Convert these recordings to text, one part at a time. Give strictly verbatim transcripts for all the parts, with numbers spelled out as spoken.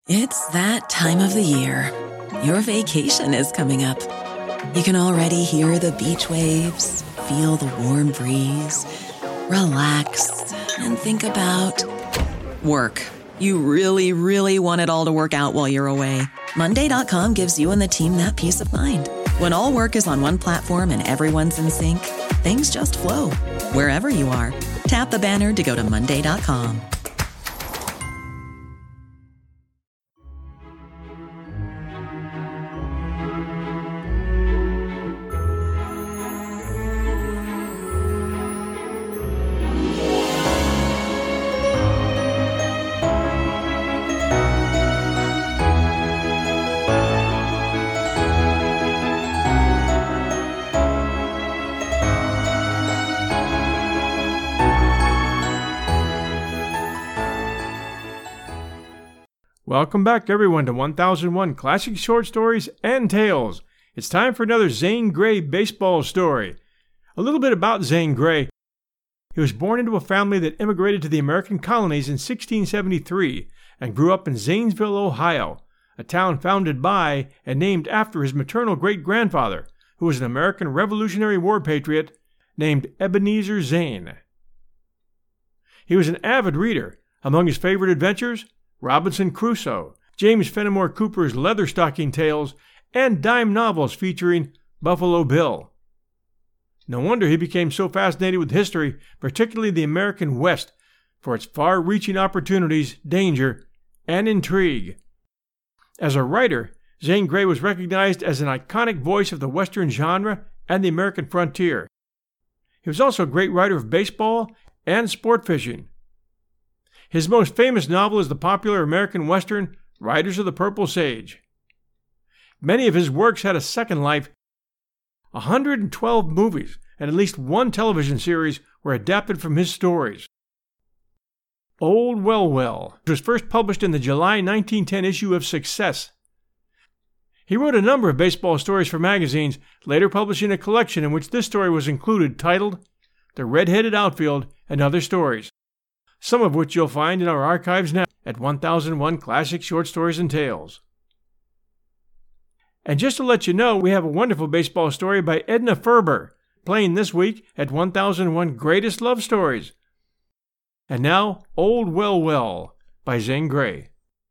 It's that time of the year. Your vacation is coming up. You can already hear the beach waves, feel the warm breeze, relax, and think about work. You really, really want it all to work out while you're away. Monday dot com gives you and the team that peace of mind. When all work is on one platform and everyone's in sync, things just flow. Wherever you are, tap the banner to go to Monday dot com. Welcome back, everyone, to one thousand one Classic Short Stories and Tales. It's time for another Zane Grey baseball story. A little bit about Zane Grey. He was born into a family that immigrated to the American colonies in sixteen seventy-three and grew up in Zanesville, Ohio, a town founded by and named after his maternal great-grandfather, who was an American Revolutionary War patriot named Ebenezer Zane. He was an avid reader. Among his favorite adventures, Robinson Crusoe, James Fenimore Cooper's Leatherstocking Tales, and dime novels featuring Buffalo Bill. No wonder he became so fascinated with history, particularly the American West, for its far-reaching opportunities, danger, and intrigue. As a writer, Zane Grey was recognized as an iconic voice of the Western genre and the American frontier. He was also a great writer of baseball and sport fishing. His most famous novel is the popular American Western, Riders of the Purple Sage. Many of his works had a second life. one hundred twelve movies and at least one television series were adapted from his stories. Old Well Well was first published in the July nineteen ten issue of Success. He wrote a number of baseball stories for magazines, later publishing a collection in which this story was included titled The Red-Headed Outfield and Other Stories, some of which you'll find in our archives now at one thousand one Classic Short Stories and Tales. And just to let you know, we have a wonderful baseball story by Edna Ferber, playing this week at one thousand one Greatest Love Stories. And now, Old Well Well by Zane Grey.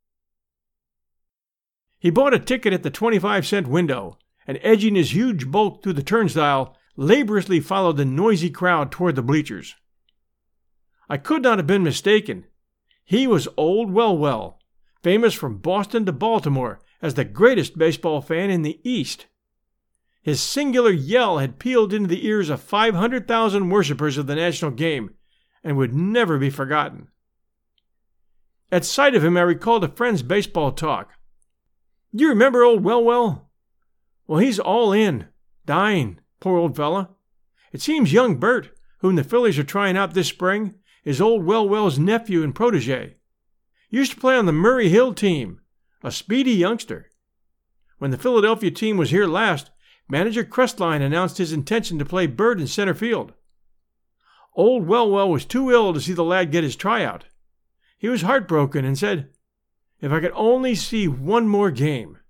He bought a ticket at the twenty-five cent window, and edging his huge bulk through the turnstile, laboriously followed the noisy crowd toward the bleachers. I could not have been mistaken. He was Old Well Well, famous from Boston to Baltimore as the greatest baseball fan in the East. His singular yell had pealed into the ears of five hundred thousand worshippers of the national game and would never be forgotten. At sight of him, I recalled a friend's baseball talk. "Do you remember Old Well Well? Well, he's all in, dying, poor old fella. It seems young Bert, whom the Phillies are trying out this spring, is Old Well Well's nephew and protege. Used to play on the Murray Hill team, a speedy youngster. When the Philadelphia team was here last, manager Crestline announced his intention to play Bert in center field. Old Well Well was too ill to see the lad get his tryout. He was heartbroken and said, 'If I could only see one more game.'"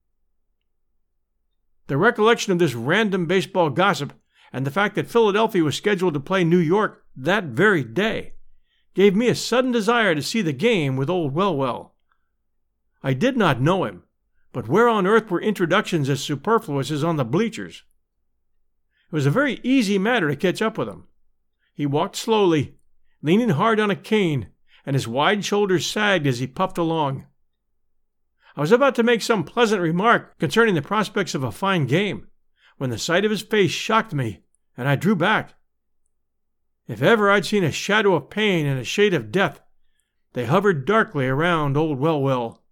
The recollection of this random baseball gossip and the fact that Philadelphia was scheduled to play New York that very day gave me a sudden desire to see the game with Old Well Well. I did not know him, but where on earth were introductions as superfluous as on the bleachers? It was a very easy matter to catch up with him. He walked slowly, leaning hard on a cane, and his wide shoulders sagged as he puffed along. I was about to make some pleasant remark concerning the prospects of a fine game, when the sight of his face shocked me, and I drew back. If ever I'd seen a shadow of pain and a shade of death, they hovered darkly around Old Well Well.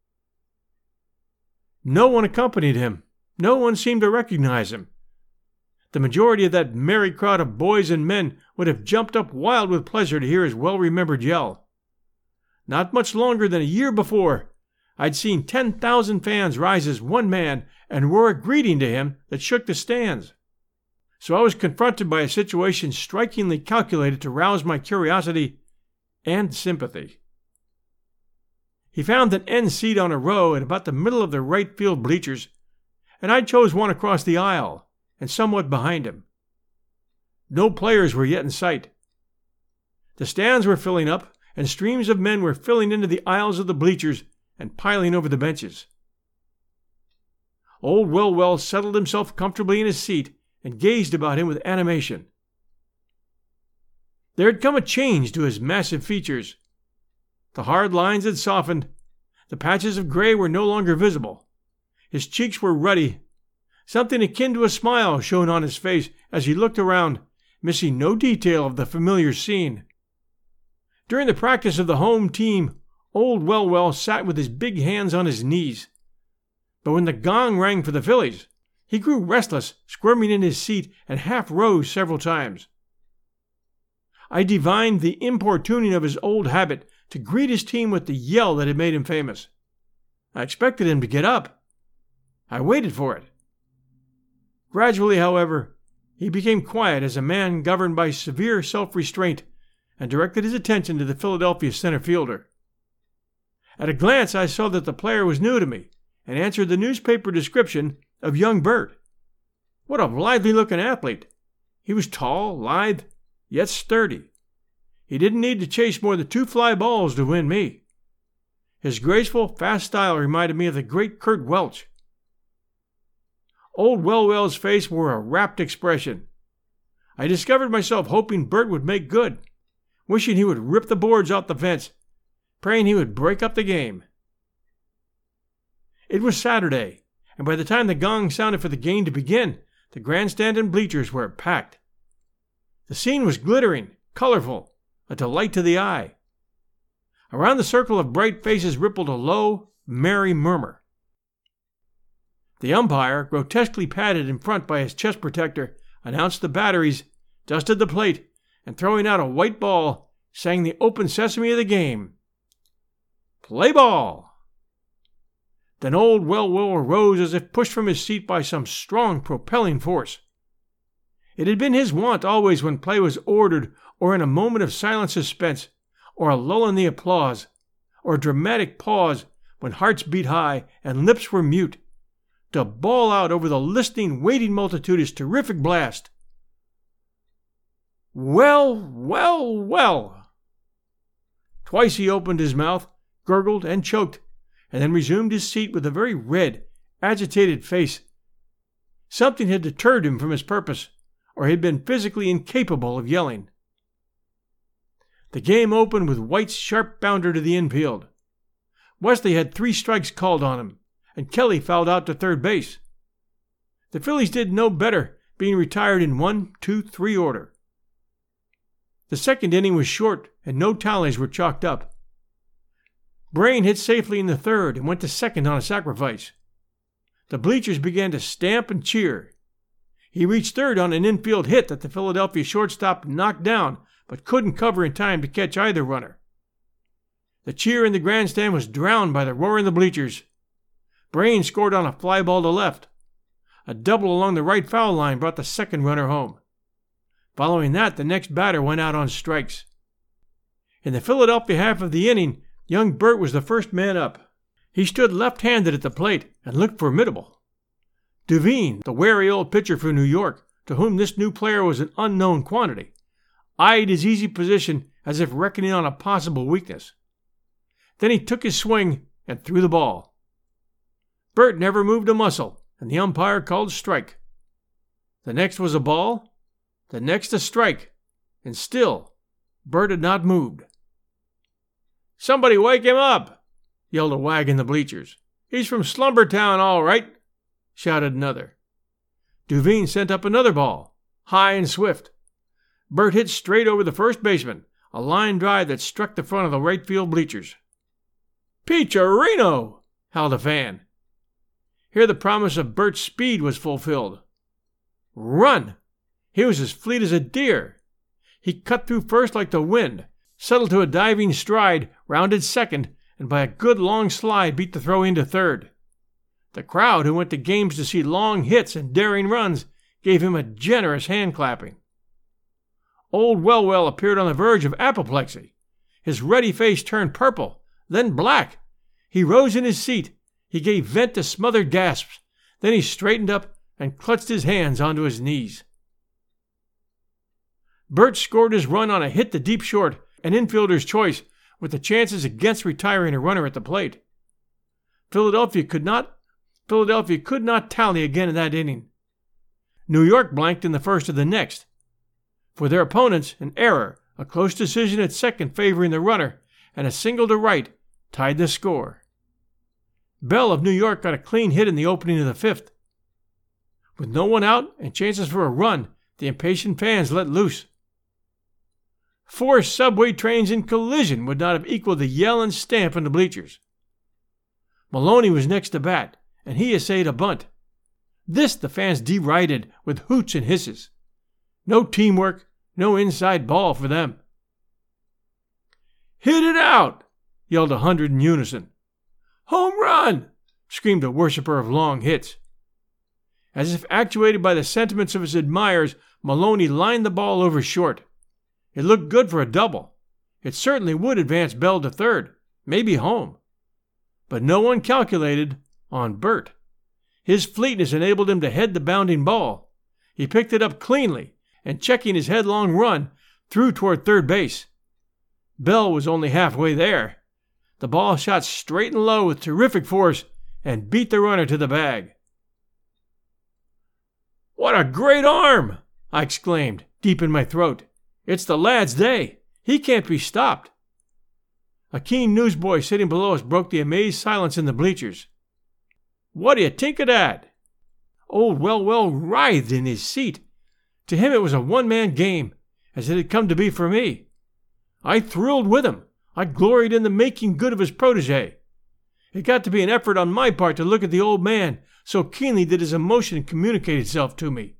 No one accompanied him. No one seemed to recognize him. The majority of that merry crowd of boys and men would have jumped up wild with pleasure to hear his well-remembered yell. Not much longer than a year before, I'd seen ten thousand fans rise as one man and roar a greeting to him that shook the stands. So I was confronted by a situation strikingly calculated to rouse my curiosity and sympathy. He found an end seat on a row at about the middle of the right field bleachers, and I chose one across the aisle and somewhat behind him. No players were yet in sight. The stands were filling up, and streams of men were filling into the aisles of the bleachers and piling over the benches. Old Welwell settled himself comfortably in his seat and gazed about him with animation. There had come a change to his massive features. The hard lines had softened. The patches of gray were no longer visible. His cheeks were ruddy. Something akin to a smile shone on his face as he looked around, missing no detail of the familiar scene. During the practice of the home team, old Welwell sat with his big hands on his knees. But when the gong rang for the Phillies, he grew restless, squirming in his seat, and half rose several times. I divined the importuning of his old habit to greet his team with the yell that had made him famous. I expected him to get up. I waited for it. Gradually, however, he became quiet as a man governed by severe self-restraint, and directed his attention to the Philadelphia center fielder. At a glance, I saw that the player was new to me, and answered the newspaper description of young Bert. What a lively-looking athlete! He was tall, lithe, yet sturdy. He didn't need to chase more than two fly balls to win me. His graceful, fast style reminded me of the great Kurt Welch. Old Welwell's face wore a rapt expression. I discovered myself hoping Bert would make good, wishing he would rip the boards off the fence, praying he would break up the game. It was Saturday, and by the time the gong sounded for the game to begin, the grandstand and bleachers were packed. The scene was glittering, colorful, a delight to the eye. Around the circle of bright faces rippled a low, merry murmur. The umpire, grotesquely padded in front by his chest protector, announced the batteries, dusted the plate, and throwing out a white ball, sang the open sesame of the game. Play ball! Then old Welwell rose as if pushed from his seat by some strong propelling force. It had been his wont always when play was ordered, or in a moment of silent suspense, or a lull in the applause, or a dramatic pause when hearts beat high and lips were mute, to bawl out over the listening, waiting multitude his terrific blast. Well, well, well! Twice he opened his mouth, gurgled, and choked, and then resumed his seat with a very red, agitated face. Something had deterred him from his purpose, or he had been physically incapable of yelling. The game opened with White's sharp bounder to the infield. Wesley had three strikes called on him, and Kelly fouled out to third base. The Phillies did no better, being retired in one, two, three order. The second inning was short, and no tallies were chalked up. Brain hit safely in the third and went to second on a sacrifice. The bleachers began to stamp and cheer. He reached third on an infield hit that the Philadelphia shortstop knocked down, but couldn't cover in time to catch either runner. The cheer in the grandstand was drowned by the roar in the bleachers. Brain scored on a fly ball to left. A double along the right foul line brought the second runner home. Following that, the next batter went out on strikes. In the Philadelphia half of the inning, young Bert was the first man up. He stood left-handed at the plate and looked formidable. Duveen, the wary old pitcher for New York, to whom this new player was an unknown quantity, eyed his easy position as if reckoning on a possible weakness. Then he took his swing and threw the ball. Bert never moved a muscle, and the umpire called strike. The next was a ball, the next a strike, and still Bert had not moved. "Somebody wake him up!" yelled a wag in the bleachers. "He's from Slumbertown, all right," shouted another. Duveen sent up another ball, high and swift. Bert hit straight over the first baseman, a line drive that struck the front of the right field bleachers. "Peacherino!" howled a fan. Here the promise of Bert's speed was fulfilled. Run! He was as fleet as a deer. He cut through first like the wind, settled to a diving stride, rounded second, and by a good long slide beat the throw into third. The crowd, who went to games to see long hits and daring runs, gave him a generous hand-clapping. Old Welwell appeared on the verge of apoplexy. His ruddy face turned purple, then black, He rose in his seat. He gave vent to smothered gasps. Then he straightened up and clutched his hands onto his knees. Bert scored his run on a hit to deep short, an infielder's choice, with the chances against retiring a runner at the plate. Philadelphia could not Philadelphia could not tally again in that inning. New York blanked in the first of the next. For their opponents, an error, a close decision at second favoring the runner, and a single to right tied the score. Bell of New York got a clean hit in the opening of the fifth. With no one out and chances for a run, the impatient fans let loose. Four subway trains in collision would not have equaled the yell and stamp in the bleachers. Maloney was next to bat, and he essayed a bunt. This the fans derided with hoots and hisses. No teamwork, no inside ball for them. "Hit it out!" yelled a hundred in unison. "Home run!" screamed a worshiper of long hits. As if actuated by the sentiments of his admirers, Maloney lined the ball over short. It looked good for a double. It certainly would advance Bell to third, maybe home. But no one calculated on Bert. His fleetness enabled him to head the bounding ball. He picked it up cleanly and, checking his headlong run, threw toward third base. Bell was only halfway there. The ball shot straight and low with terrific force and beat the runner to the bag. "What a great arm!" I exclaimed, deep in my throat. "It's the lad's day. He can't be stopped." A keen newsboy sitting below us broke the amazed silence in the bleachers. "What do you think of that?" Old Well-Well writhed in his seat. To him it was a one-man game, as it had come to be for me. I thrilled with him. I gloried in the making good of his protege. It got to be an effort on my part to look at the old man, so keenly did his emotion communicate itself to me.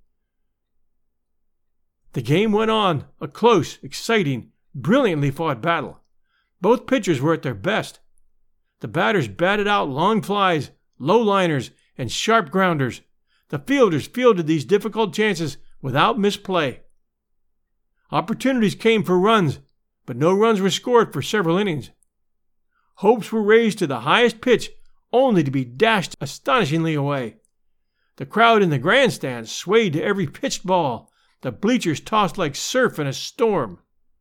The game went on, a close, exciting, brilliantly fought battle. Both pitchers were at their best. The batters batted out long flies, low liners, and sharp grounders. The fielders fielded these difficult chances without misplay. Opportunities came for runs, but no runs were scored for several innings. Hopes were raised to the highest pitch, only to be dashed astonishingly away. The crowd in the grandstands swayed to every pitched ball. The bleachers tossed like surf in a storm.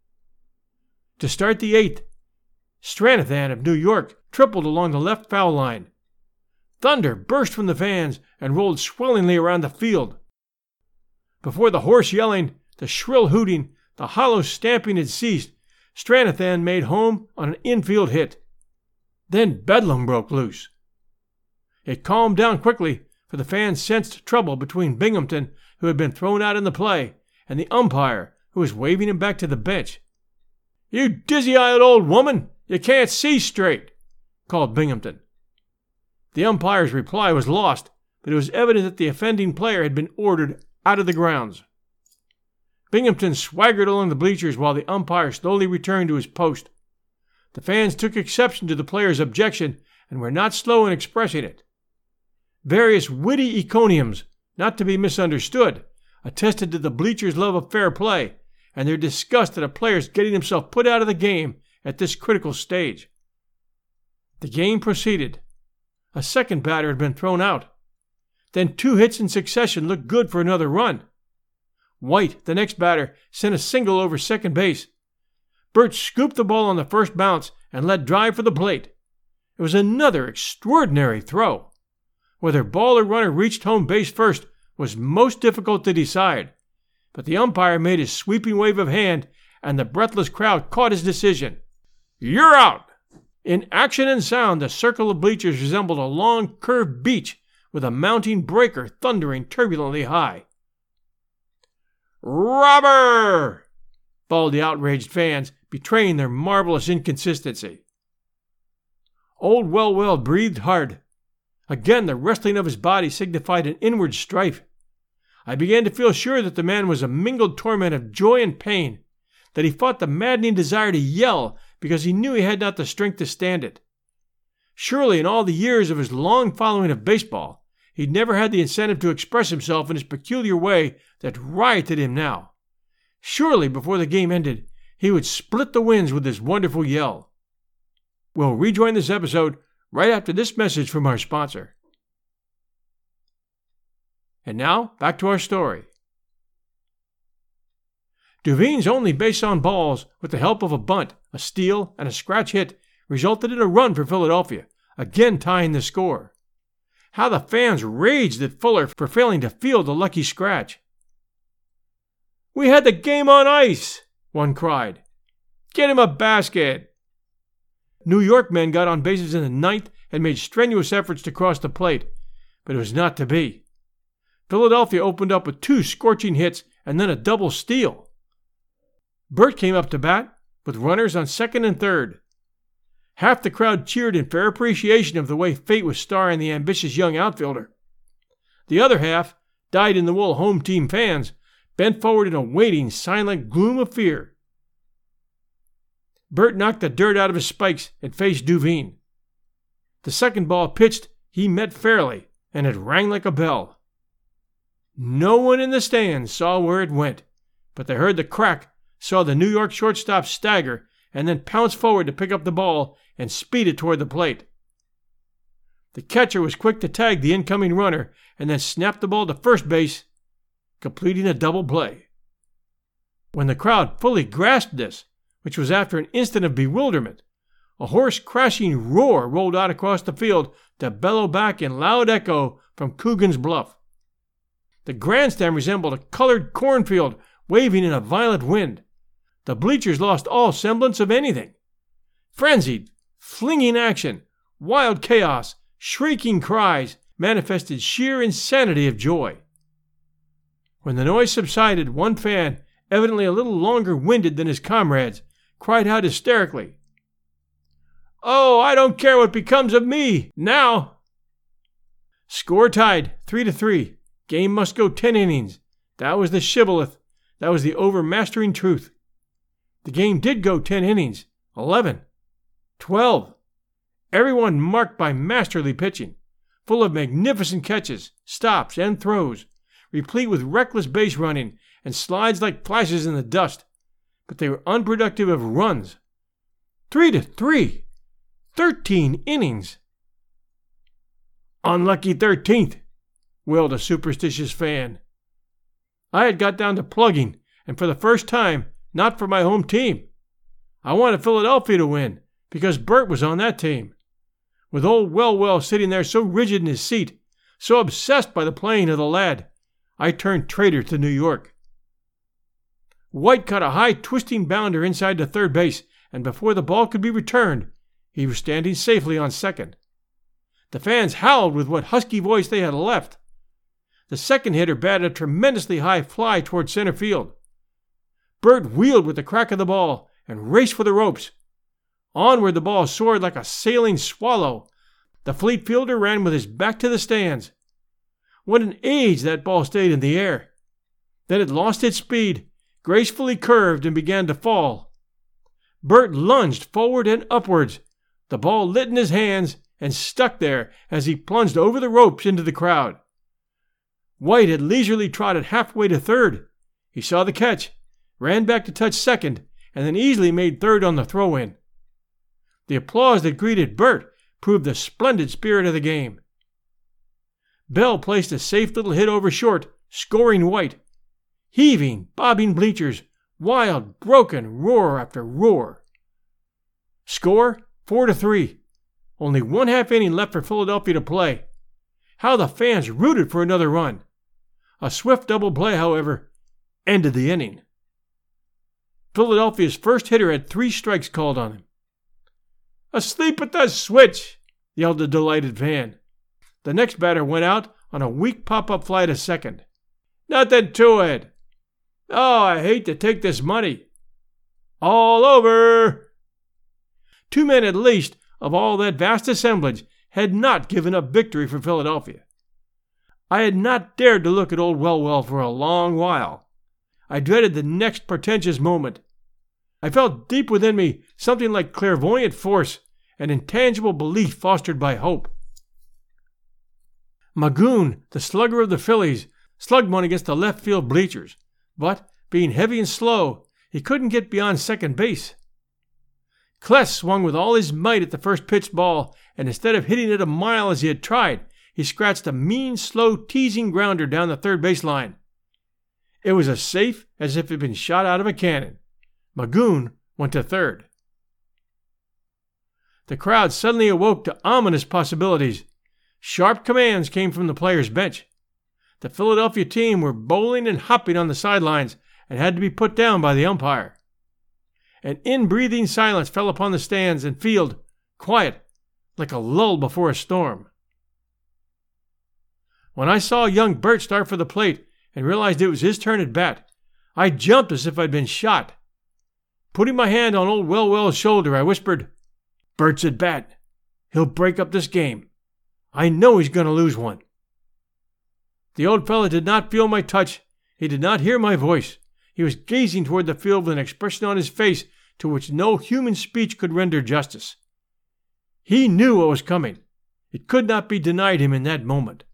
To start the eighth, Stranathan of New York tripled along the left foul line. Thunder burst from the fans and rolled swellingly around the field. Before the hoarse yelling, the shrill hooting, the hollow stamping had ceased, Stranathan made home on an infield hit. Then bedlam broke loose. It calmed down quickly, for the fans sensed trouble between Binghamton, who had been thrown out in the play, and the umpire, who was waving him back to the bench. "You dizzy-eyed old woman! You can't see straight!" called Binghamton. The umpire's reply was lost, but it was evident that the offending player had been ordered out of the grounds. Binghamton swaggered along the bleachers while the umpire slowly returned to his post. The fans took exception to the player's objection and were not slow in expressing it. Various witty encomiums, not to be misunderstood, attested to the bleachers' love of fair play and their disgust at a player's getting himself put out of the game at this critical stage. The game proceeded. A second batter had been thrown out. Then two hits in succession looked good for another run. White, the next batter, sent a single over second base. Bert scooped the ball on the first bounce and let drive for the plate. It was another extraordinary throw. Whether ball or runner reached home base first was most difficult to decide, but the umpire made his sweeping wave of hand, and the breathless crowd caught his decision. "You're out!" In action and sound, the circle of bleachers resembled a long, curved beach with a mounting breaker thundering turbulently high. "Robber!" bawled the outraged fans, betraying their marvelous inconsistency. Old Well-Well breathed hard. Again the wrestling of his body signified an inward strife. I began to feel sure that the man was a mingled torment of joy and pain, that he fought the maddening desire to yell because he knew he had not the strength to stand it. Surely in all the years of his long following of baseball, he'd never had the incentive to express himself in his peculiar way that rioted him now. Surely before the game ended, he would split the winds with his wonderful yell. We'll rejoin this episode right after this message from our sponsor. And now, back to our story. Duveen's only base on balls, with the help of a bunt, a steal, and a scratch hit, resulted in a run for Philadelphia, again tying the score. How the fans raged at Fuller for failing to field the lucky scratch. "We had the game on ice," one cried. "Get him a basket." New York men got on bases in the ninth and made strenuous efforts to cross the plate, but it was not to be. Philadelphia opened up with two scorching hits and then a double steal. Bert came up to bat with runners on second and third. Half the crowd cheered in fair appreciation of the way fate was starring the ambitious young outfielder. The other half, dyed-in-the-wool home team fans, bent forward in a waiting, silent gloom of fear. Bert knocked the dirt out of his spikes and faced Duveen. The second ball pitched he met fairly, and it rang like a bell. No one in the stands saw where it went, but they heard the crack, saw the New York shortstop stagger, and then pounce forward to pick up the ball and speed it toward the plate. The catcher was quick to tag the incoming runner and then snapped the ball to first base, completing a double play. When the crowd fully grasped this, which was after an instant of bewilderment, a hoarse, crashing roar rolled out across the field to bellow back in loud echo from Coogan's Bluff. The grandstand resembled a colored cornfield waving in a violent wind. The bleachers lost all semblance of anything. Frenzied, flinging action, wild chaos, shrieking cries manifested sheer insanity of joy. When the noise subsided, one fan, evidently a little longer winded than his comrades, cried out hysterically, "Oh, I don't care what becomes of me now!" Score tied, three to three. Game must go ten innings. That was the shibboleth. That was the overmastering truth. The game did go ten innings, eleven, twelve. Everyone marked by masterly pitching, full of magnificent catches, stops, and throws, replete with reckless base running and slides like flashes in the dust. But they were unproductive of runs. Three to three. Thirteen innings. "Unlucky thirteenth," wailed a superstitious fan. I had got down to plugging, and for the first time, not for my home team. I wanted Philadelphia to win, because Bert was on that team. With old Welwell sitting there so rigid in his seat, so obsessed by the playing of the lad, I turned traitor to New York. White caught a high twisting bounder inside to third base, and before the ball could be returned, he was standing safely on second. The fans howled with what husky voice they had left. The second hitter batted a tremendously high fly toward center field. Bert wheeled with the crack of the ball and raced for the ropes. Onward the ball soared like a sailing swallow. The fleet fielder ran with his back to the stands. What an age that ball stayed in the air. Then it lost its speed, gracefully curved, and began to fall. Bert lunged forward and upwards. The ball lit in his hands and stuck there as he plunged over the ropes into the crowd. White had leisurely trotted halfway to third. He saw the catch, ran back to touch second, and then easily made third on the throw-in. The applause that greeted Bert proved the splendid spirit of the game. Bell placed a safe little hit over short, scoring White. Heaving, bobbing bleachers, wild, broken roar after roar. Score, four to three. Only one half inning left for Philadelphia to play. How the fans rooted for another run. A swift double play, however, ended the inning. Philadelphia's first hitter had three strikes called on him. "Asleep at the switch!" yelled the delighted fan. The next batter went out on a weak pop-up fly to second. "Nothing to it. Oh, I hate to take this money. All over!" Two men at least of all that vast assemblage had not given up victory for Philadelphia. I had not dared to look at old Welwell for a long while. I dreaded the next portentous moment. I felt deep within me something like clairvoyant force and intangible belief fostered by hope. Magoon, the slugger of the Phillies, slugged one against the left field bleachers, but, being heavy and slow, he couldn't get beyond second base. Kless swung with all his might at the first pitched ball, and instead of hitting it a mile as he had tried, he scratched a mean, slow, teasing grounder down the third base line. It was as safe as if it had been shot out of a cannon. Magoon went to third. The crowd suddenly awoke to ominous possibilities. Sharp commands came from the players' bench. The Philadelphia team were bowling and hopping on the sidelines and had to be put down by the umpire. An in-breathing silence fell upon the stands and field, quiet, like a lull before a storm. When I saw young Bert start for the plate and realized it was his turn at bat, I jumped as if I'd been shot. Putting my hand on old Wellwell's shoulder, I whispered, "Bert's at bat. He'll break up this game. I know he's going to lose one." The old fellow did not feel my touch. He did not hear my voice. He was gazing toward the field with an expression on his face to which no human speech could render justice. He knew what was coming. It could not be denied him in that moment.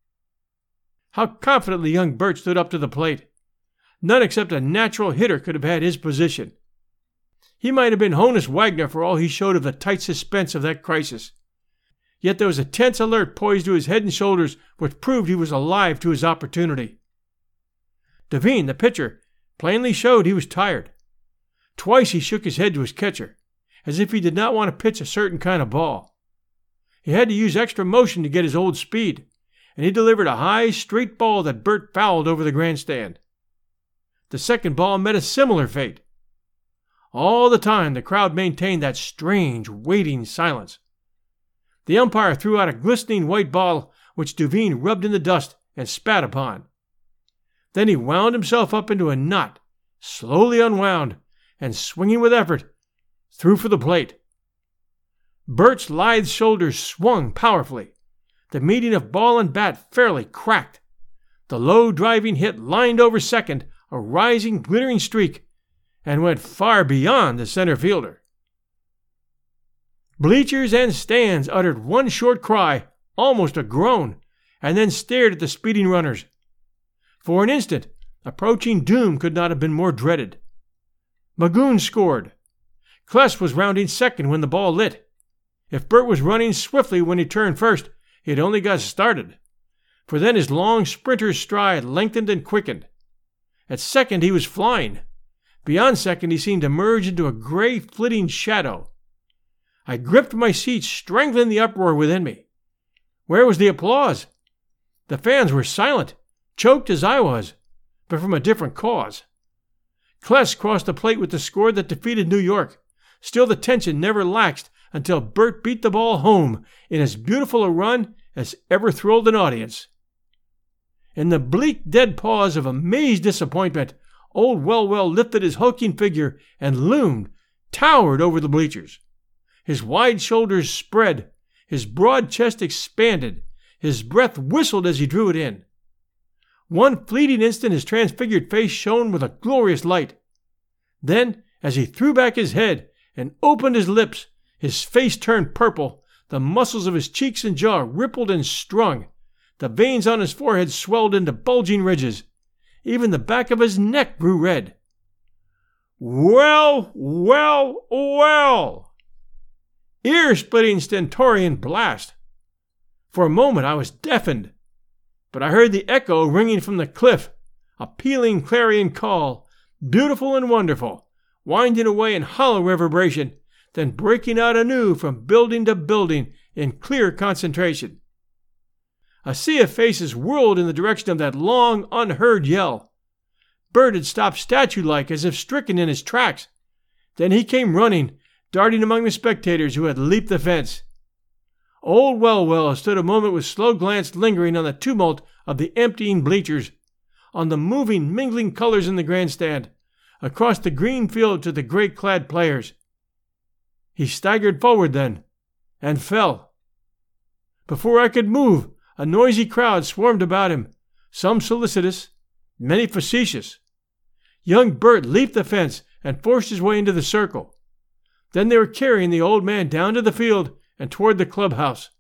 How confidently young Bert stood up to the plate. None except a natural hitter could have had his position. He might have been Honus Wagner for all he showed of the tight suspense of that crisis. Yet there was a tense alert poised to his head and shoulders which proved he was alive to his opportunity. Devine, the pitcher, plainly showed he was tired. Twice he shook his head to his catcher, as if he did not want to pitch a certain kind of ball. He had to use extra motion to get his old speed, and he delivered a high, straight ball that Bert fouled over the grandstand. The second ball met a similar fate. All the time the crowd maintained that strange, waiting silence. The umpire threw out a glistening white ball which Devine rubbed in the dust and spat upon. Then he wound himself up into a knot, slowly unwound, and swinging with effort, threw for the plate. Bert's lithe shoulders swung powerfully. The meeting of ball and bat fairly cracked. The low driving hit lined over second, a rising, glittering streak, and went far beyond the center fielder. Bleachers and stands uttered one short cry, almost a groan, and then stared at the speeding runners. For an instant, approaching doom could not have been more dreaded. Magoon scored. Kless was rounding second when the ball lit. If Bert was running swiftly when he turned first, he had only got started, for then his long sprinter's stride lengthened and quickened. At second he was flying. Beyond second he seemed to merge into a gray flitting shadow. I gripped my seat, strangling the uproar within me. Where was the applause? The fans were silent, choked as I was, but from a different cause. Kless crossed the plate with the score that defeated New York. Still the tension never laxed until Bert beat the ball home in as beautiful a run as ever thrilled an audience. In the bleak dead pause of amazed disappointment, old Wellwell lifted his hulking figure and loomed, towered over the bleachers. His wide shoulders spread, his broad chest expanded, his breath whistled as he drew it in. One fleeting instant his transfigured face shone with a glorious light. Then, as he threw back his head and opened his lips, his face turned purple, the muscles of his cheeks and jaw rippled and strung, the veins on his forehead swelled into bulging ridges. Even the back of his neck grew red. Well, well, well! Ear-splitting stentorian blast. For a moment I was deafened, but I heard the echo ringing from the cliff, a pealing clarion call, beautiful and wonderful, winding away in hollow reverberation, then breaking out anew from building to building in clear concentration. A sea of faces whirled in the direction of that long, unheard yell. Bert had stopped statue-like as if stricken in his tracks. Then he came running, darting among the spectators who had leaped the fence. Old Wellwell stood a moment with slow glance lingering on the tumult of the emptying bleachers, on the moving, mingling colors in the grandstand, across the green field to the gray-clad players. He staggered forward then, and fell. Before I could move, a noisy crowd swarmed about him, some solicitous, many facetious. Young Bert leaped the fence and forced his way into the circle. Then they were carrying the old man down to the field and toward the clubhouse.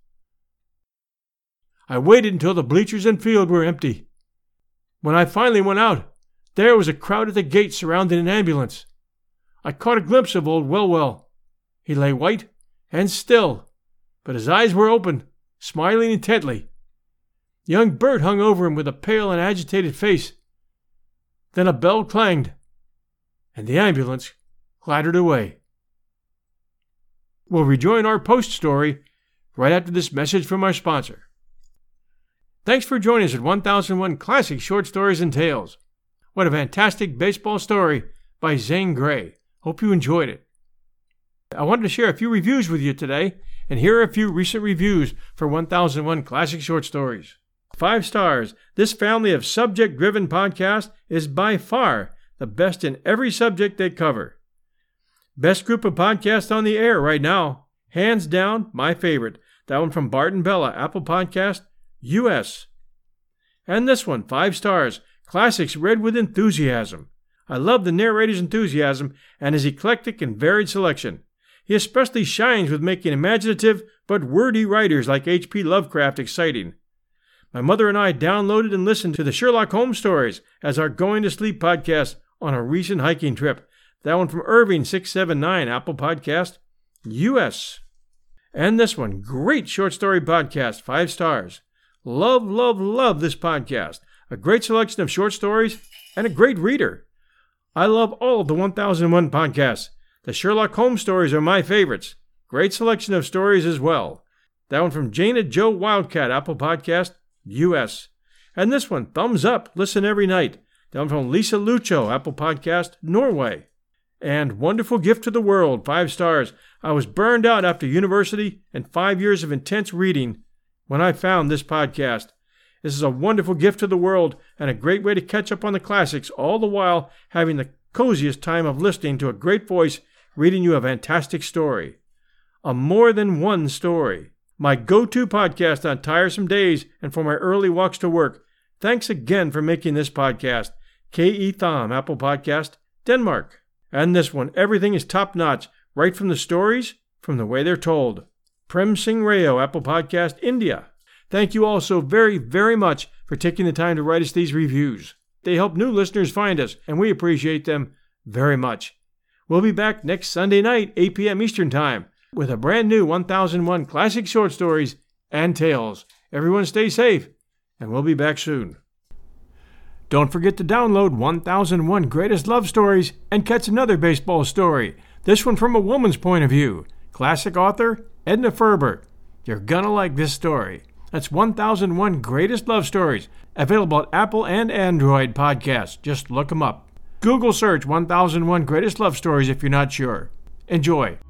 I waited until the bleachers and field were empty. When I finally went out, there was a crowd at the gate surrounding an ambulance. I caught a glimpse of old Wellwell. He lay white and still, but his eyes were open, smiling intently. Young Bert hung over him with a pale and agitated face. Then a bell clanged, and the ambulance clattered away. We'll rejoin our post story right after this message from our sponsor. Thanks for joining us at one thousand one Classic Short Stories and Tales. What a fantastic baseball story by Zane Grey. Hope you enjoyed it. I wanted to share a few reviews with you today, and here are a few recent reviews for one thousand one Classic Short Stories. Five stars. This family of subject-driven podcasts is by far the best in every subject they cover. Best group of podcasts on the air right now. Hands down, my favorite. That one from Bart and Bella, Apple Podcast, U S. And this one, five stars. Classics read with enthusiasm. I love the narrator's enthusiasm and his eclectic and varied selection. He especially shines with making imaginative but wordy writers like H P Lovecraft exciting. My mother and I downloaded and listened to the Sherlock Holmes stories as our Going to Sleep podcast on a recent hiking trip. That one from Irving six seven nine, Apple Podcast, U S. And this one, great short story podcast, five stars. Love, love, love this podcast. A great selection of short stories and a great reader. I love all of the one thousand one podcasts. The Sherlock Holmes stories are my favorites. Great selection of stories as well. That one from Jana Joe Wildcat, Apple Podcast, U S. And this one, thumbs up, listen every night. That one from Lisa Lucho, Apple Podcast, Norway. And Wonderful Gift to the World, five stars. I was burned out after university and five years of intense reading when I found this podcast. This is a wonderful gift to the world and a great way to catch up on the classics, all the while having the coziest time of listening to a great voice reading you a fantastic story. A more than one story. My go-to podcast on tiresome days and for my early walks to work. Thanks again for making this podcast. K E. Tham, Apple Podcast, Denmark. And this one, everything is top-notch, right from the stories, from the way they're told. Prem Singh Rayo, Apple Podcast, India. Thank you all so very, very much for taking the time to write us these reviews. They help new listeners find us, and we appreciate them very much. We'll be back next Sunday night, eight p.m. Eastern Time, with a brand new one thousand one Classic Short Stories and Tales. Everyone stay safe, and we'll be back soon. Don't forget to download one thousand one Greatest Love Stories and catch another baseball story. This one from a woman's point of view. Classic author Edna Ferber. You're gonna like this story. That's one thousand one Greatest Love Stories, available at Apple and Android podcasts. Just look them up. Google search one thousand one Greatest Love Stories if you're not sure. Enjoy.